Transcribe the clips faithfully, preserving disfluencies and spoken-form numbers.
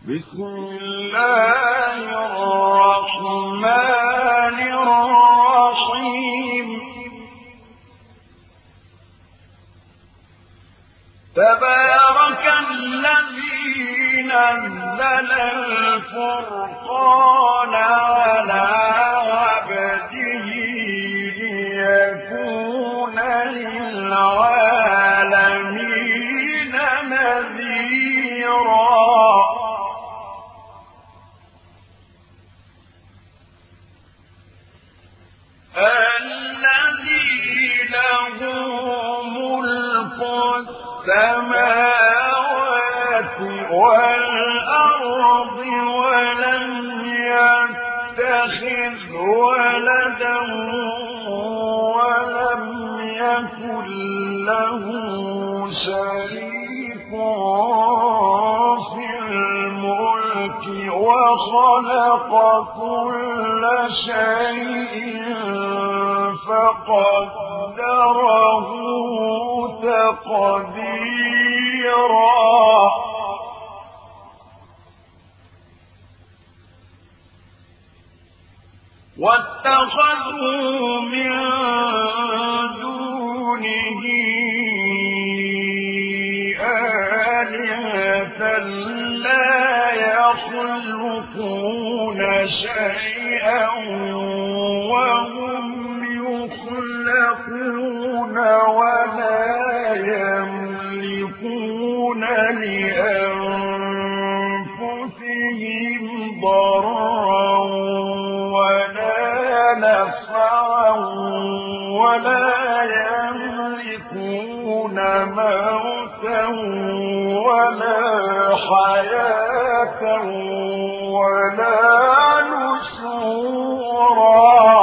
بسم الله الرحمن الرحيم تبارك الذي نزل الفرقان على عبده ليكون للعالمين نذيرا الذي له ملك السماوات والأرض ولم يتخذ ولدا ولم يكن له شريك في الملك وخلق كل شيء فقدره تقديرا واتخذوا من دونه آلهة لا يخلقون شيئا وهم يخلقون ولا يملكون لأنفسهم ضرا ولا نفعا ولا يملكون موتا ولا حياة ولا نشورا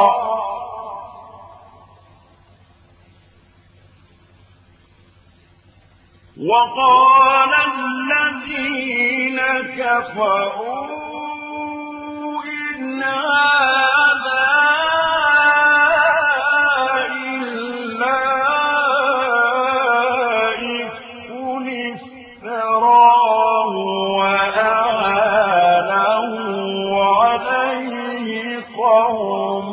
وقال الذين كفروا إن هذا إلا إفك افتراه وأعانه عليه قوم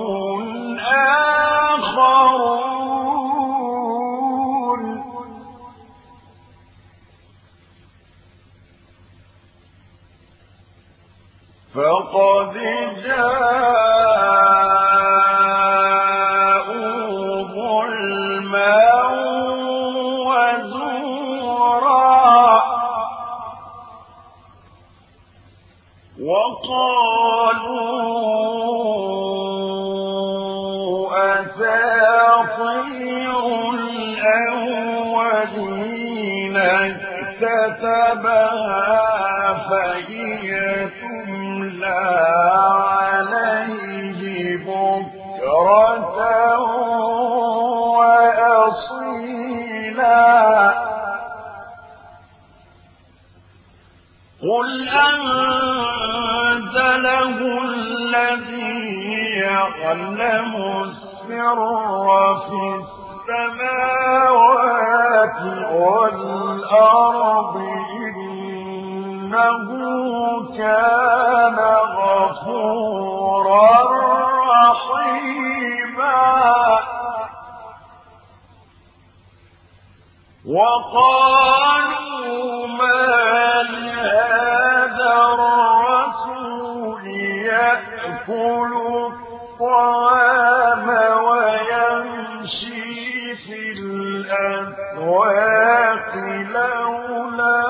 آخرون فقد جاءوا ظلما وزورا وقالوا أساطير الأولين اكتتبها فهي تملى عليه بكرة وأصيلا قل أنزله الذي يعلم السر في السماوات والأرض إنه كان غفورا رحيما وقالوا ما لهذا الرسول يأكل الطعام ويمشي في الأسواق لولا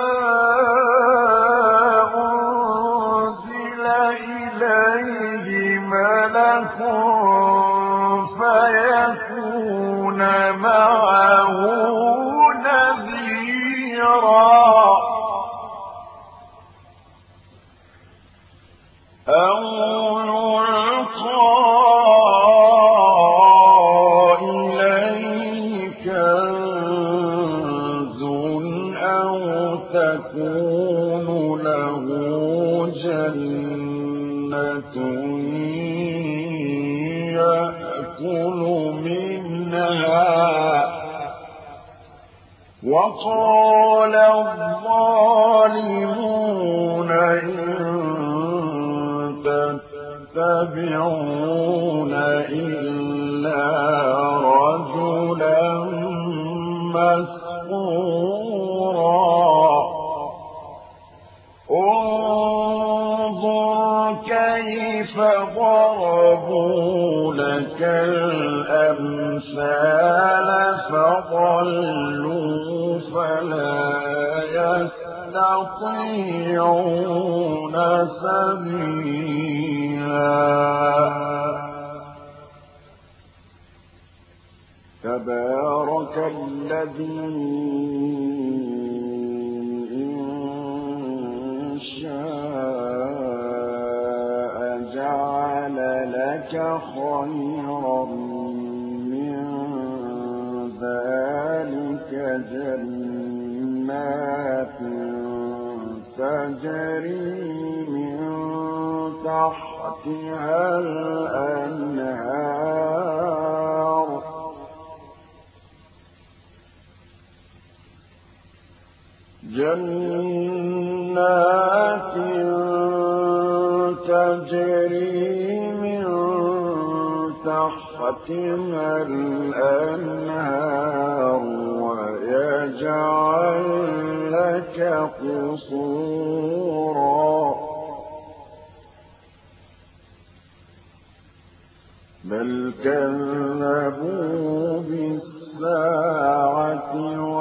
أنزل إليه ملك فيكون معه نذيرا أو يلقى إليه كنز أو تكون له جنة يأكل منها وقال الظالمون يتبعون إلا رجلا مسحورا انظر كيف ضربوا لك الأمثال فضلوا فلا يستطيعون سبيلا تبارك الذي إن شاء جعل لك خيرا من ذلك جنات تجري من تحتها الأنهار جنات تجري من تحتها الأنهار ويجعل لك قصورا بل كذبوا بالساعة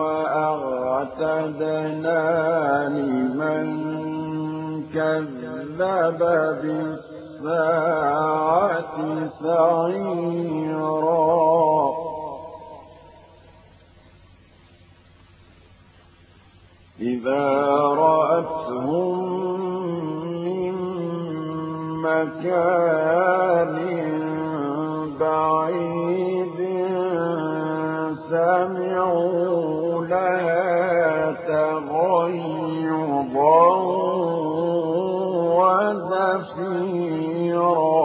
وأعتدنا لمن كذب بالساعة سعيرا إذا رأتهم من مكان بعيد سمعوا لها تغيظا وزفيرا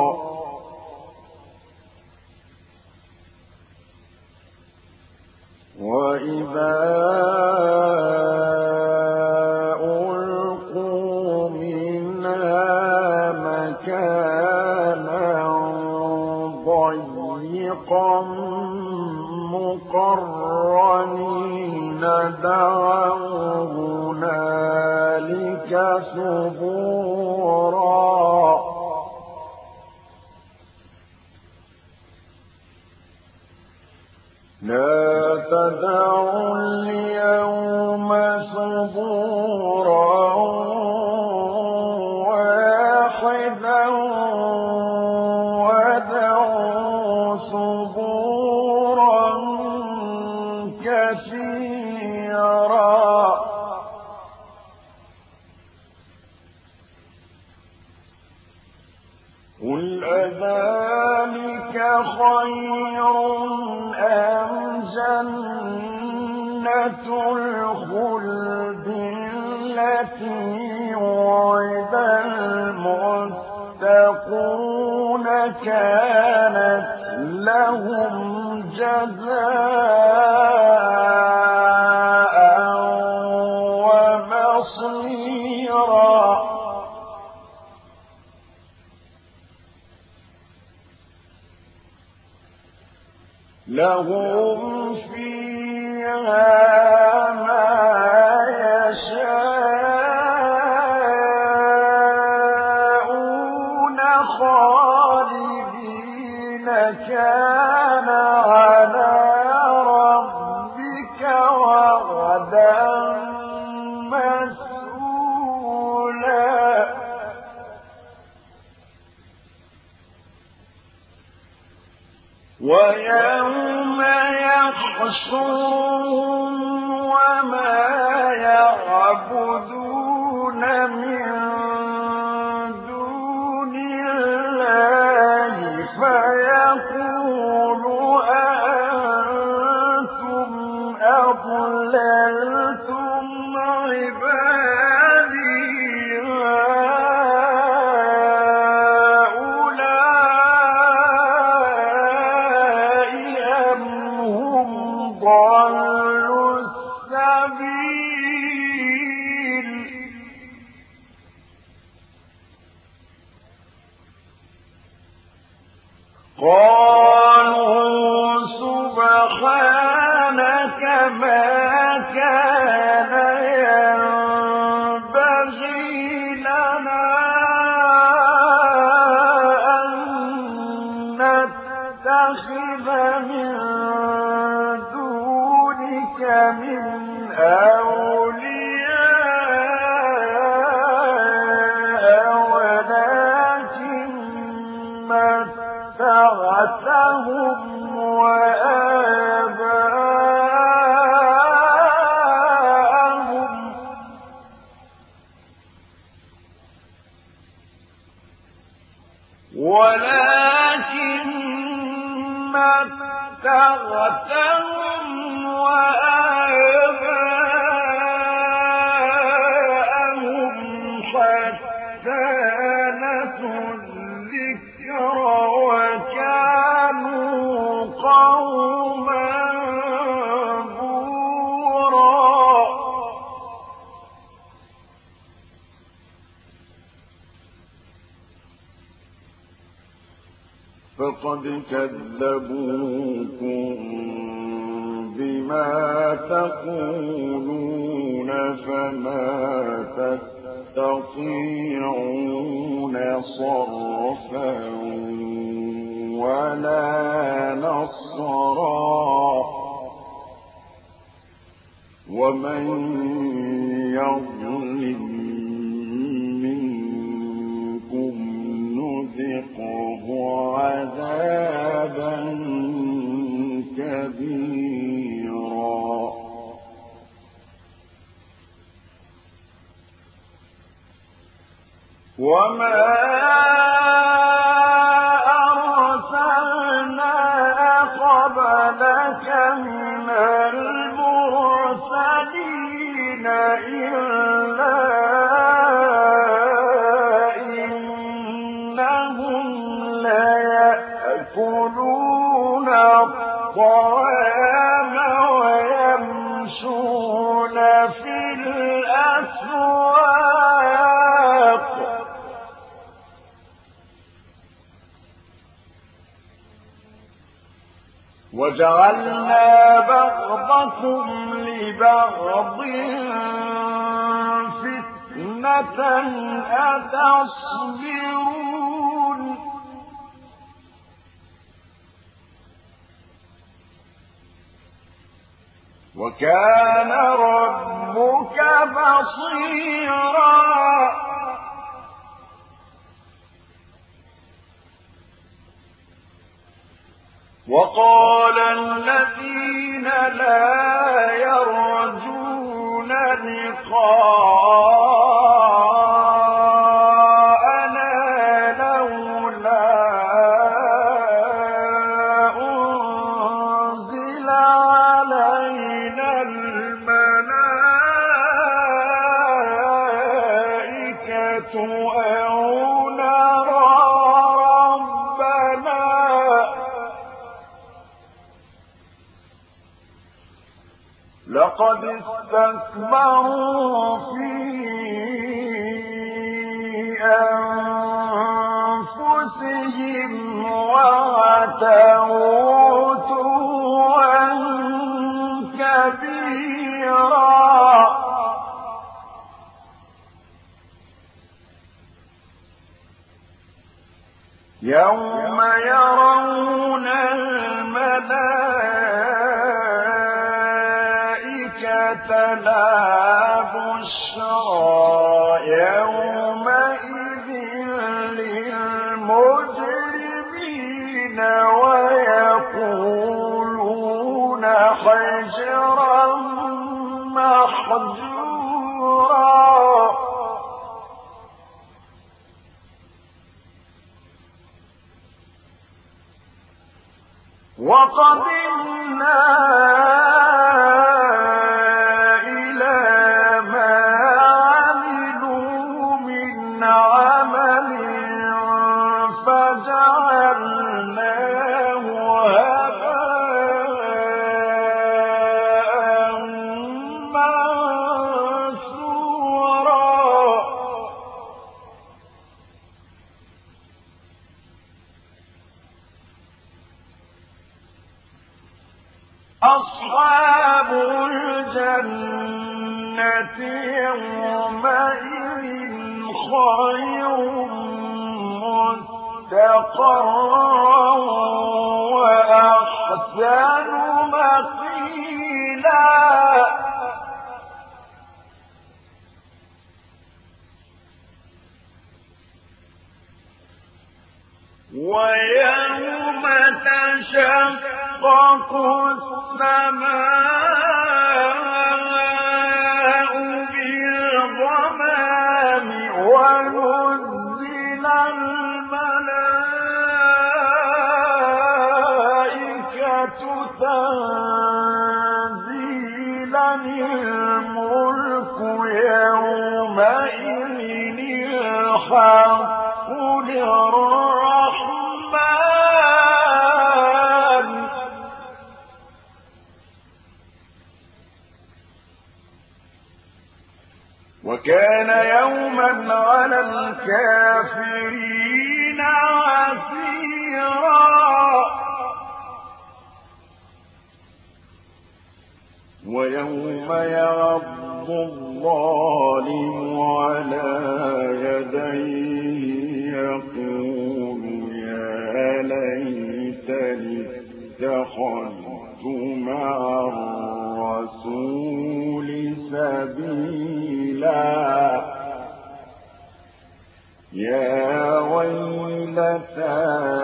وإذا ألقوا منها مكانا ضيقا مقرنين دعوا هنالك ثبورا لا تدعوا اليوم ثبورا واحدا ودعوا ثبورا كثيرا قل أذلك خير أم جنة الخلد التي وعد المتقون كانت لهم جزاء ومصيرا لهم فيها ما يشاءون خالدين كان على ربك وعدا مسئولا ويوم يحشرهم وما يعبدون من دون الله فيقول أأنتم أضللتم عبادي ضلوا السبيل قالوا سبحانك ما كان ينبغي لنا أن نتخذ من دونك من أولياء ولكن متعتهم وآباءهم ولكن متعتهم وآباءهم حتى نسوا الذكر وكانوا قوما بورا. فقد كذبوكم بما تقولون فما تستطيعون صرفا ولا نصرا ومن يظلم منكم نذقه عذابا كبيرا. وما أرسلنا قبلك من المرسلين إلا إنهم ليأكلون الطعام ويمشون في الأسواق وجعلنا بعضكم لبعض فتنة أتصبرون وكان ربك بصيرا. وقال الذين لا يرجون لقاءنا لولا أنزل علينا الملائكة أو نرى ربنا لقد استكبروا في أنفسهم وعتوا عتوا كبيرا. يوم يرون الملائكة لا بشرى يومئذ للمجرمين ويقولون حجرا محجورا. وقدمنا إلى ما عملوا من عمل فجعلناه هباء منثورا. أصحاب الجنة يومئذ خير مستقرا وأحسن مقيلا ويوم تشقق السماء بالغمام ونزل الملائكة تنزيلا الملك يومئذ الحق للرحمن وكان يوما على الكافرين عسيرا ويوم يعض الظالم على يديه يقول يا ليتني اتخذت مع الرسول سبيلا يا ويلتى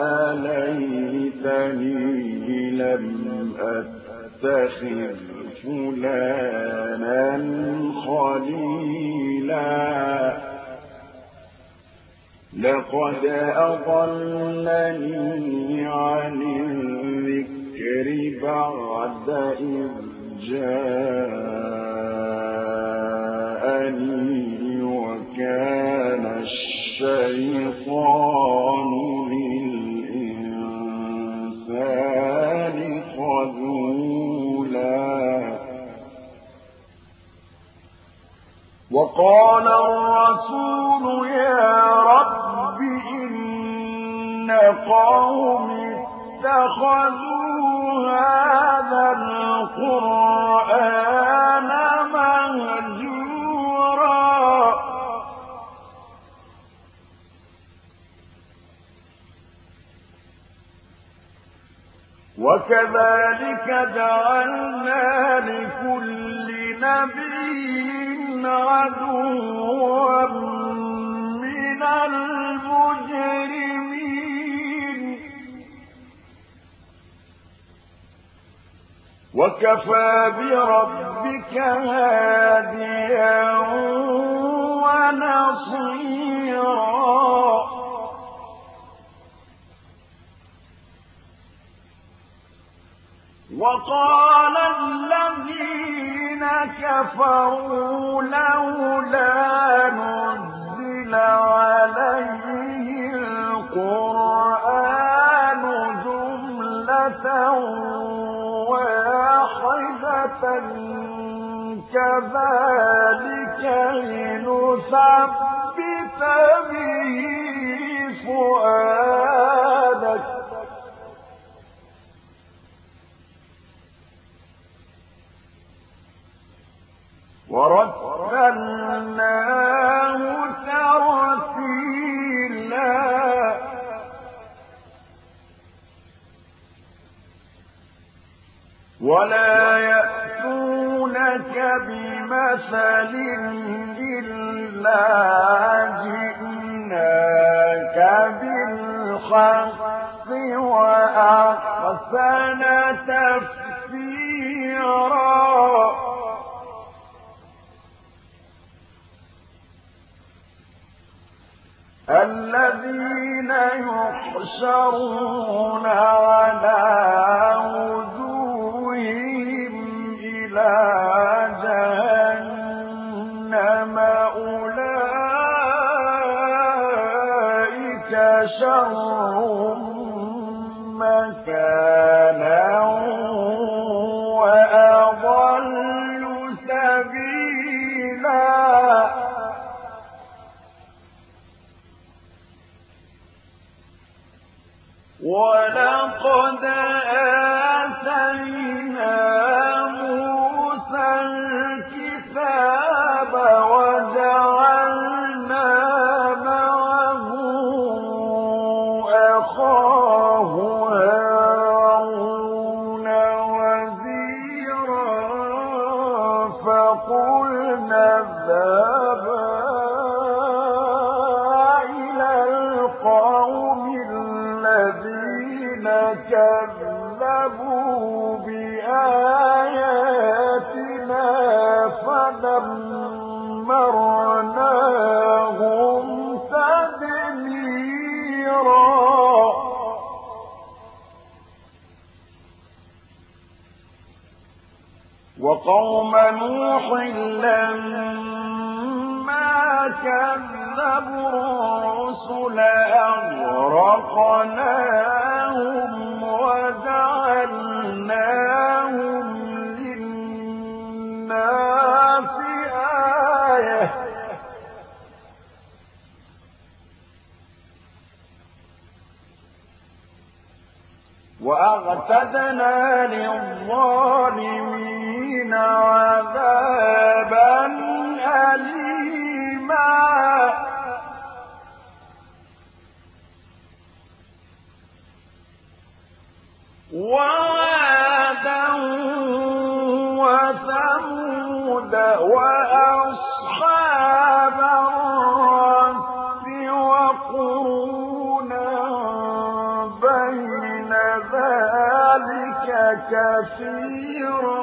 ليتني لم أتخذ فلانا خليلا لقد أضلني عن الذكر بعد إذ جاءني وكان الشيطان للإنسان خذولا وقال الرسول يا رب إن قومي اتخذوا هذا القرآن مهجورا وكذلك جعلنا لكل نبي عدوا من المجرمين وكفى بربك هاديا ونصيرا وقال الذين كفروا لولا نزل عليه القرآن جملة واحدة كذلك لنثبت به فؤادك ورتلناه ترتيلا ولا يأتونك بمثل إلا جئناك بالحق وأحسن تفسيرا الذين يحشرون على وجوههم إلى جهنم أولئك شر مكانا وأضل سبيلا ولقد آتينا نوح لما كذبوا الرسل أغرقناهم وجعلناهم للناس آية وأعتدنا للظالمين عذابا أليما وعادا وثمود وأصحاب الرس وقرونا بين ذلك كثيرا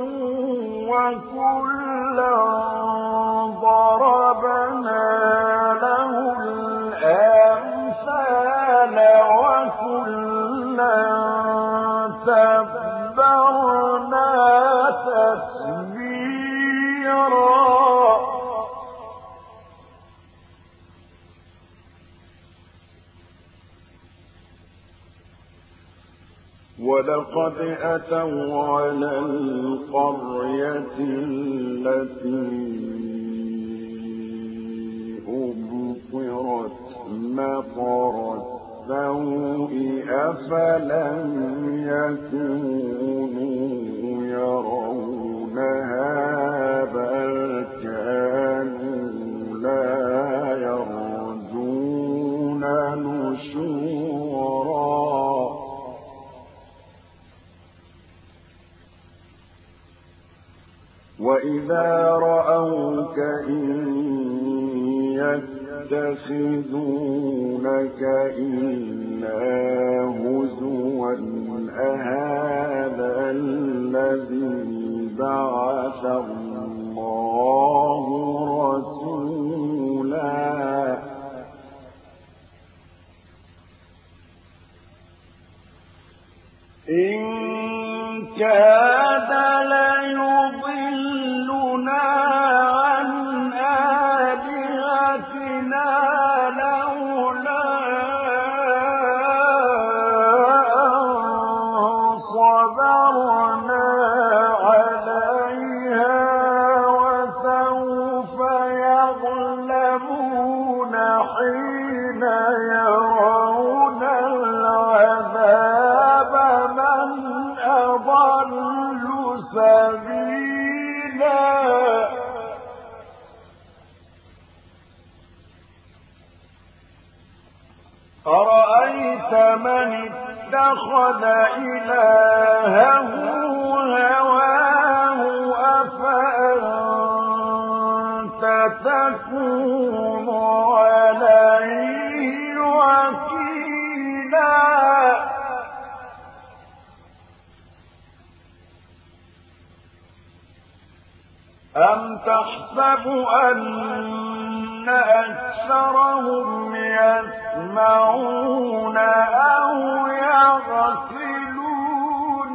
وكلا ضربنا له الأمثال وكلا تبرنا تتبيرا ولقد أتوا على القرية التي أمطرت مطر السوء أفلم يكونوا يرونها بل كانوا لا يرجون نشورا وإذا رأوك إن يتخذونك إلا هزوا أهذا الذي بعث الله رسولا إن كاد ليضلنا عن آلهتنا لولا أن صبرنا عليها وسوف يغلبون حين يرون العذاب من أضل سبيلا أرأيت من اتخذ إلهه هواه أفأنت تكون عليه وكيلا أم تحسب أن أكثرهم يسمعون أو يعقلون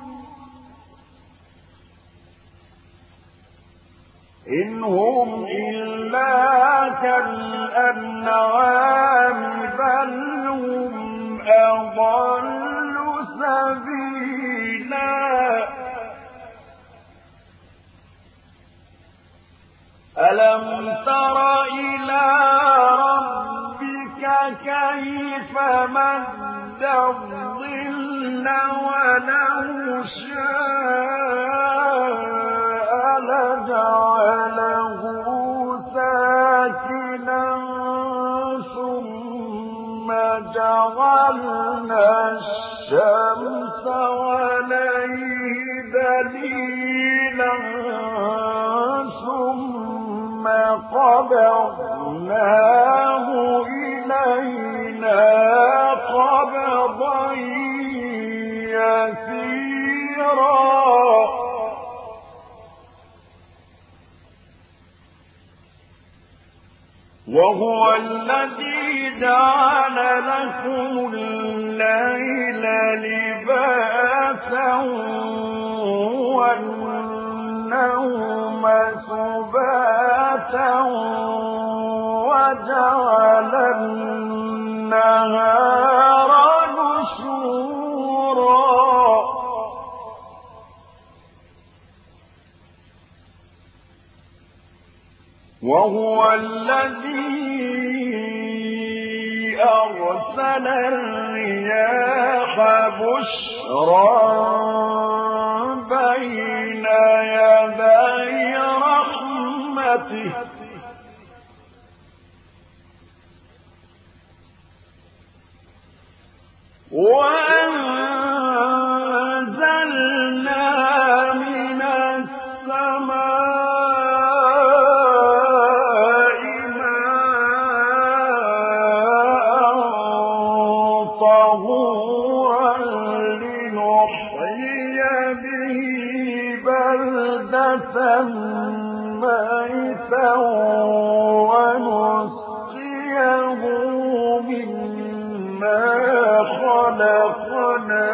إن هم إلا كالأنعام بل هم أضل سبيلا ألم تر إلى ربك كيف مد الظل ولو شاء لجعله ساكنا ثم جعلنا الشمس عليه دليلا ثم قبضناه إلينا قبضا يسيرا وهو الذي جعل لكم الليل لباسا والنهار النوم سباتا وجعل النهار نشورا وهو الذي أرسل الرياح بشرا بين يدي رحمته وأنزلنا من السماء ماء طهورا لنحيي به بلدة ميتا ونسقيه مما خلقنا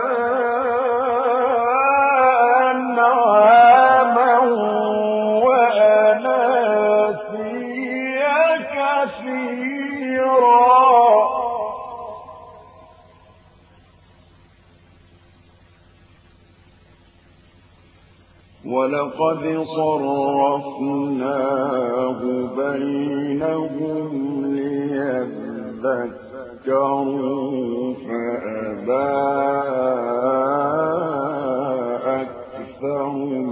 أنعاما وأناسيا كثيرا ولقد صرفناه بينهم ليذكروا فأبى أكثر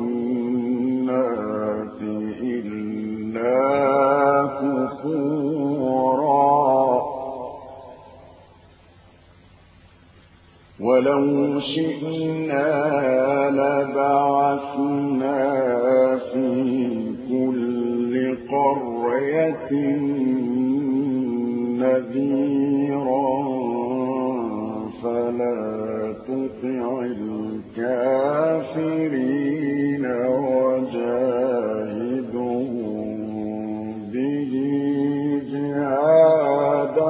الناس إلا كفورا ولو شئنا لبعثنا في كل قرية نذيرا فلا تطع الكافرين وجاهدهم به جهادا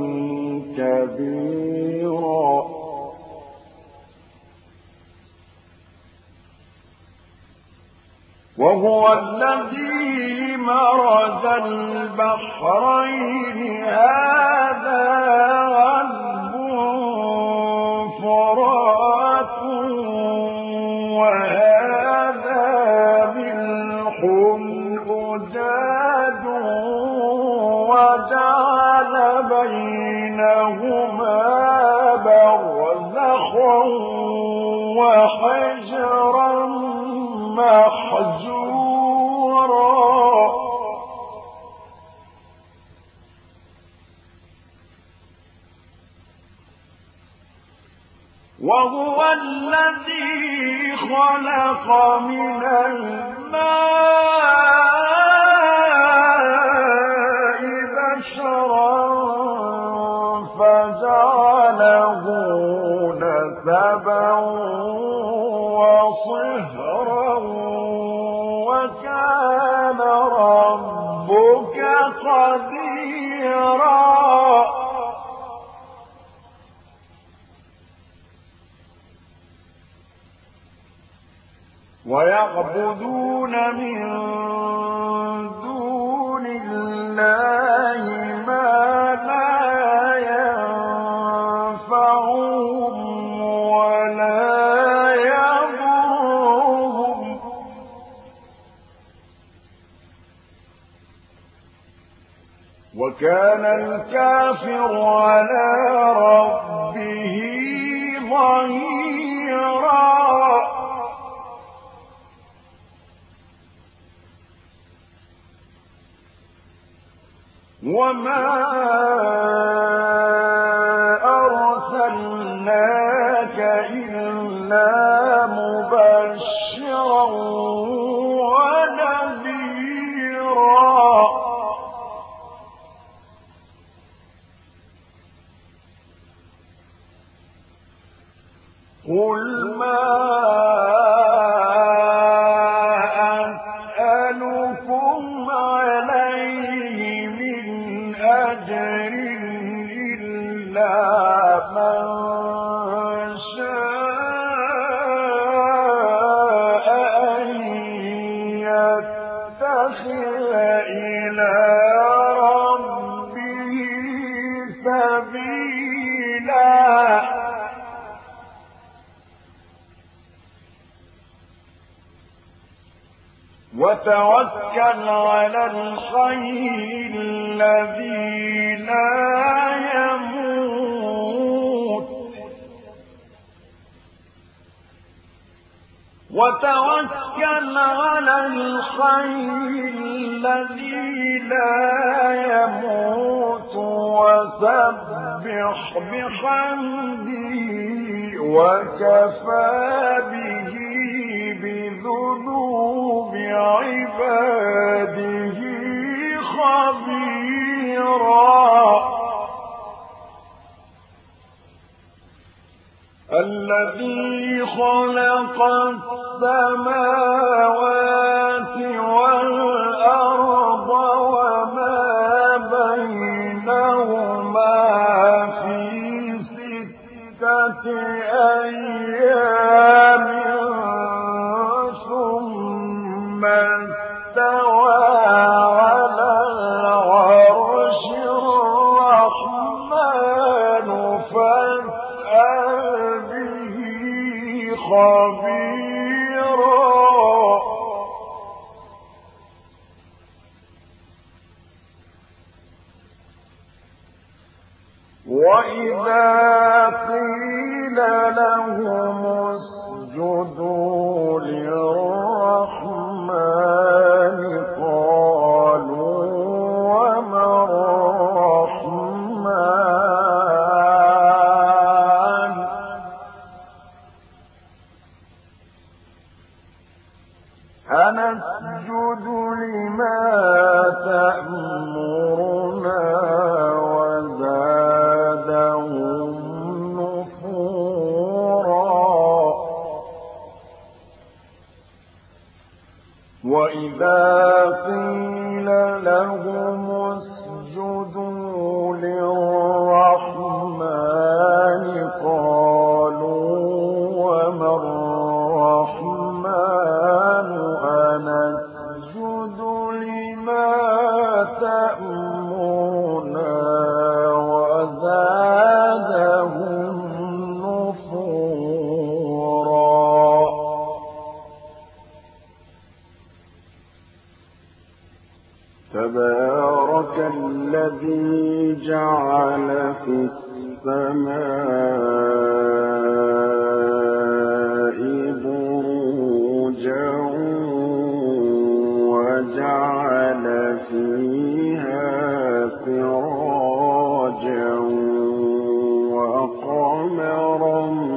كبيرا وهو الذي مرج البحرين هذا عذب فرات وهذا ملح أجاج وجعل بينهما برزخا وحجرا محجورا وهو الذي خلق من الماء بشرا فجعله نسبا وصهرا وكان ربك قديرا ويعبدون من دون الله ما لا ينفعهم ولا يضرهم وكان الكافر على ربه ظهيرا وما أرسلناك إلا مبشرا ونذيرا قل ما أسألكم عليه من أجر إلا من شاء أن سبيلا وتوكل على الحي الذي لا يموت وتوكل على الحي الذي لا يموت وسبح بحمده وكفى به بذنوب عباده خبيرا الذي خلق السماوات والأرض وما بينهما في ستة أيام ثم استوى على العرش الرحمن فاسأل به خبيرا وإذا قيل لهم اسجدوا للرحمن قالوا وما الرحمن أنسجد لما تأمرنا وزادهم نفورا وإذا قيل لهم اسجدوا للرحمن قالوا وما الرحمن أنسجد لما تأمرنا وزادهم نفورا تبارك الذي جعل في السماء بروجا وجعل فيها سراجا وقمرا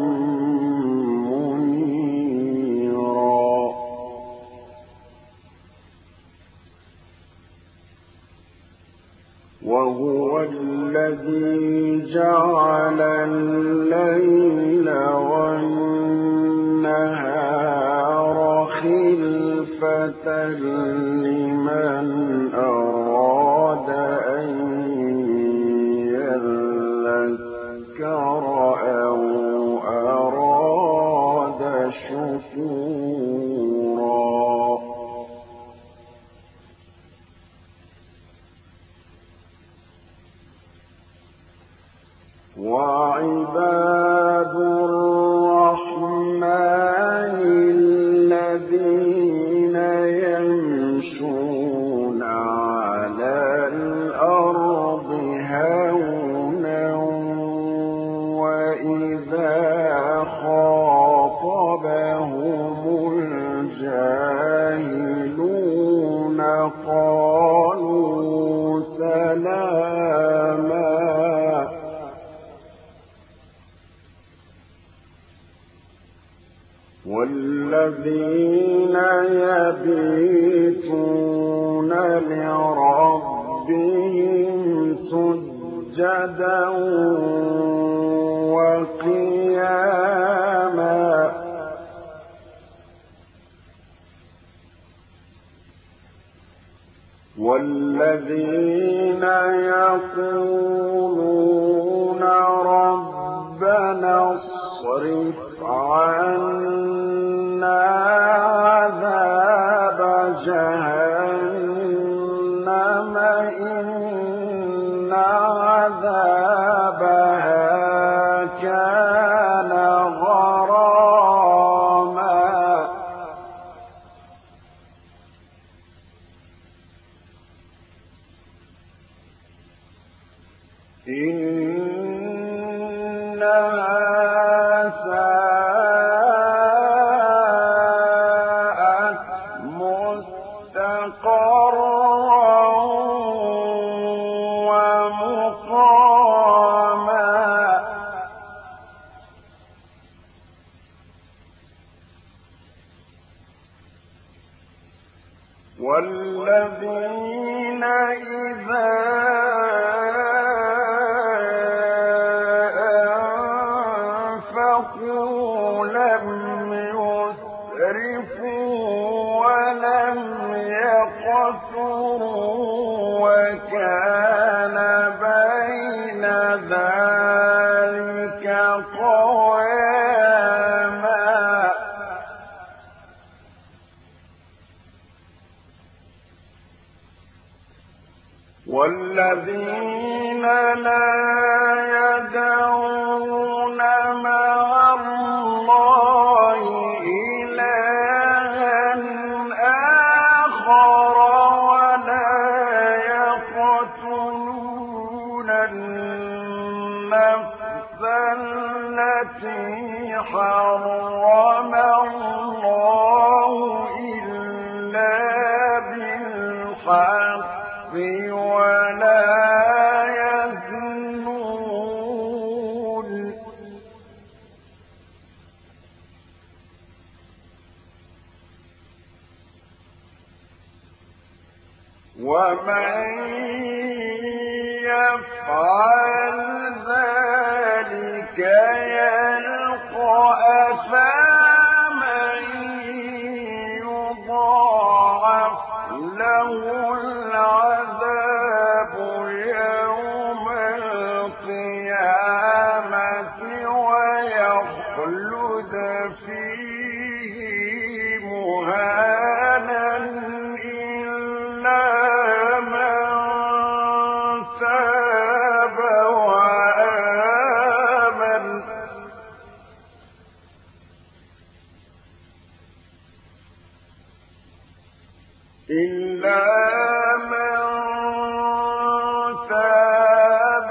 منيرا وهو الذي جعل الليل والنهار خلفة لمن أراد أن يذكر أو أراد شكورا وعباد الرحمن الذين يمشون على الأرض هونا وإذا خاطبهم الجاهلون قالوا سلاما والذين يبيتون لربهم سجدا وقياما والذين يقولون ربنا اصرف عنا عذاب جهنم إن عذابها كان غراما إنها ساءت مستقرا ومقاما والذين إذا أنفقوا لم يسرفوا ولم يقتروا وكان بين ذلك قواما والذين لا يدعون مع الله إلها آخر ولا يقتلون النفس التي حرم الله إلا بالحق ولا يزنون ومن يفعل ذلك يلقى أثاما يضاعف له العذاب يوم القيامة ويخلد فيه مهانا إلا من تاب وآمن إلا من تاب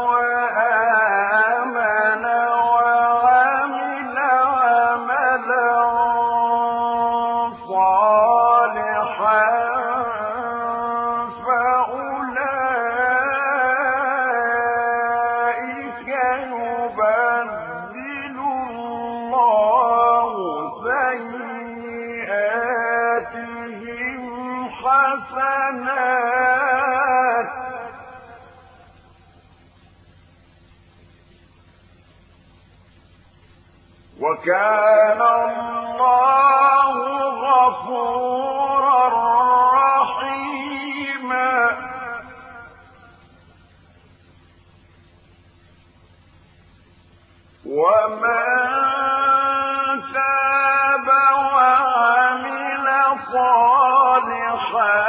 وآمن وعمل عملا صالحا فأولئك يبدل الله سيئاتهم حسنات وكان الله غفورا رحيما ومن تاب وعمل صالحا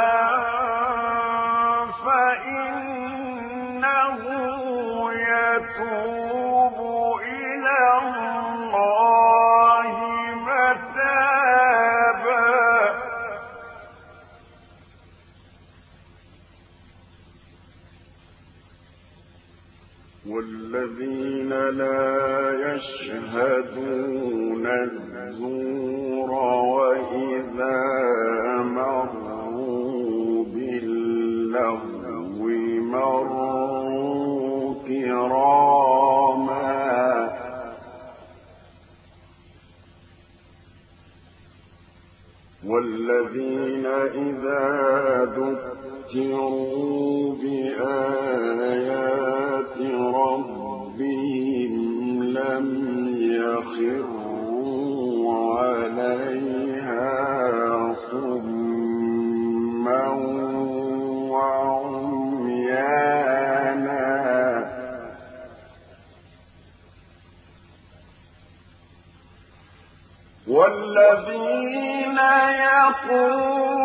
فإنه يتوب إلى الله متابا والذين لا يشهدون الزور وإذا مروا باللغو مروا كراما والذين إذا ذكروا بآيات ربهم لم يخروا عليها صما وعميانا والذين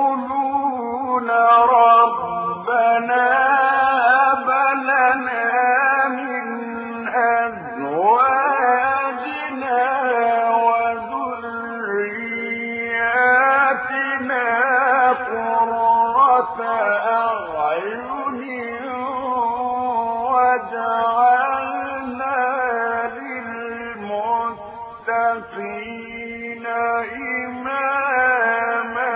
يقولون ربنا هب لنا وجعلنا للمتقين إماما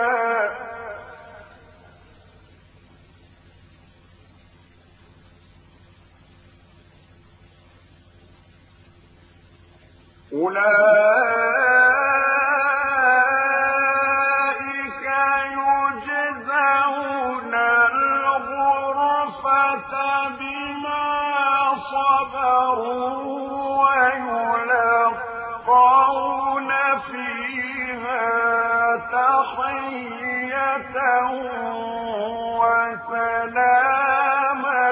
أولئك يجزون الغرفة بما صبروا ويلقون فيها تحية وسلاما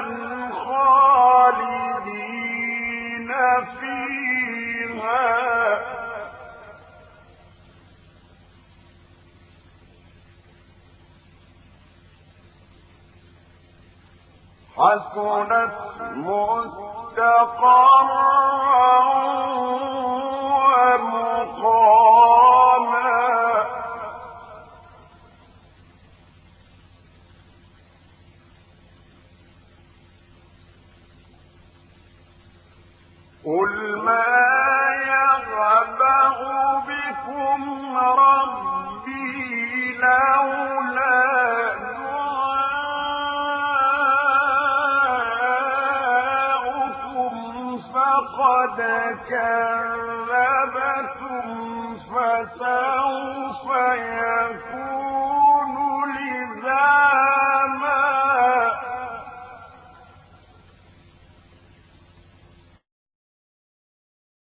خالدين فيها حسنت مستقرا ومقاما قل ما يعبأ بكم ربي لولا دعاؤكم فقد كذبتم فسوف يكون لزاما